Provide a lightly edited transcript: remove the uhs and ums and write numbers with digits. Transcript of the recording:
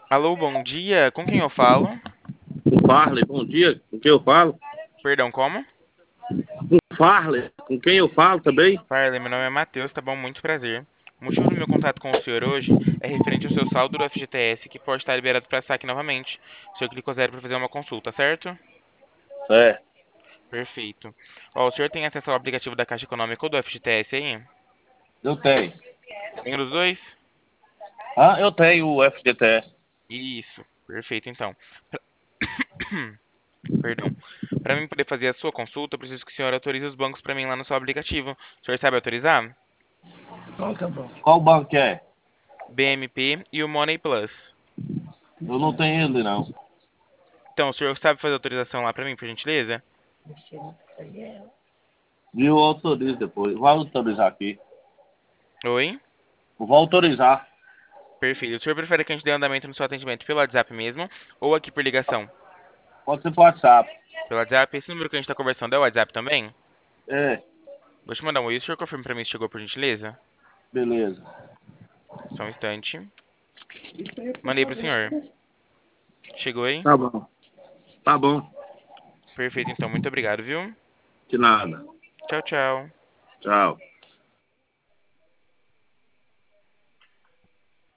Alô, bom dia. Com quem eu falo? Com Farley, bom dia. Com quem eu falo? Perdão, como? Com Farley, com quem eu falo também? Farley, meu nome é Matheus, tá bom? Muito prazer. O motivo do meu contato com o senhor hoje é referente ao seu saldo do FGTS, que pode estar liberado para saque novamente. O senhor clicou zero para fazer uma consulta, certo? É, Perfeito. Ó, o senhor tem acesso ao aplicativo da Caixa Econômica ou do FGTS aí? eu tenho. Nenhum dos dois? Ah, eu tenho o FGTS. Isso. Perfeito, então. Pra- Perdão. Para mim poder fazer a sua consulta, eu preciso que o senhor autorize os bancos para mim lá no seu aplicativo. O senhor sabe autorizar? Qual banco é? BMP e o Money Plus. Eu não tenho ele, não. Então, o senhor sabe fazer autorização lá pra mim, por gentileza? E eu autorizo depois. Vou autorizar aqui. Oi? Vou autorizar. Perfeito. O senhor prefere que a gente dê andamento no seu atendimento pelo WhatsApp mesmo ou aqui por ligação? Pode ser pro WhatsApp. Pelo WhatsApp? Esse número que a gente tá conversando é o WhatsApp também? É, Vou te mandar um oi. O senhor confirma pra mim se chegou, por gentileza? beleza. Só um instante. Mandei pro senhor. Chegou aí? Tá bom. Tá bom. Perfeito, então. Muito obrigado, viu? De nada. Tchau, tchau. Tchau.